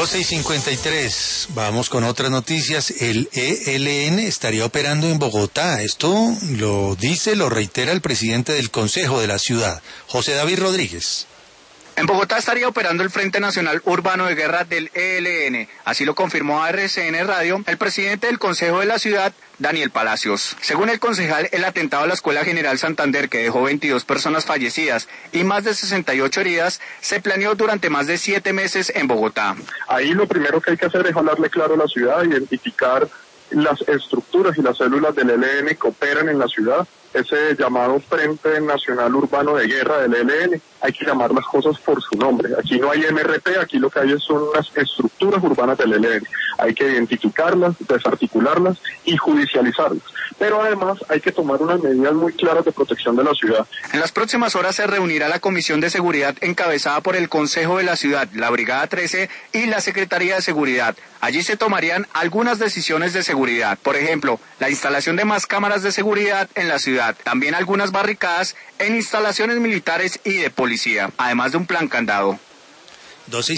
12:53. Vamos con otras noticias. El ELN estaría operando en Bogotá. Esto lo dice, lo reitera el presidente del Consejo de la ciudad, José David Rodríguez. En Bogotá estaría operando el Frente Nacional Urbano de Guerra del ELN. Así lo confirmó a RCN Radio el presidente del Consejo de la Ciudad, Daniel Palacios. Según el concejal, el atentado a la Escuela General Santander, que dejó 22 personas fallecidas y más de 68 heridas, se planeó durante más de 7 meses en Bogotá. Ahí lo primero que hay que hacer es hablarle claro a la ciudad, identificar las estructuras y las células del ELN que operan en la ciudad, ese llamado Frente Nacional Urbano de Guerra del ELN. Hay que llamar las cosas por su nombre. Aquí no hay MRP, aquí lo que hay son las estructuras urbanas del ELN. Hay que identificarlas, desarticularlas y judicializarlas. Pero además hay que tomar unas medidas muy claras de protección de la ciudad. En las próximas horas se reunirá la Comisión de Seguridad encabezada por el Consejo de la Ciudad, la Brigada 13 y la Secretaría de Seguridad. Allí se tomarían algunas decisiones de seguridad. Por ejemplo, la instalación de más cámaras de seguridad en la ciudad. También algunas barricadas en instalaciones militares y de policía, además de un plan candado.